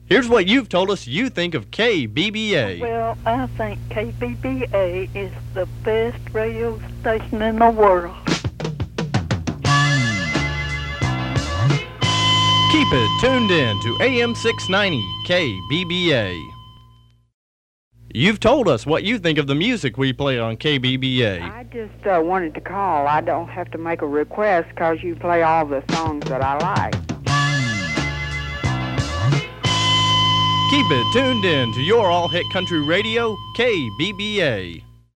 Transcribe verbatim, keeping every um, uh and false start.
Here's what you've told us you think of K B B A. Well, I think K B B A is the best radio station in the world. Keep it tuned in to A M six ninety K B B A. You've told us what you think of the music we play on K B B A. I just uh, wanted to call. I don't have to make a request because you play all the songs that I like. Keep it tuned in to your all-hit country radio, K B B A.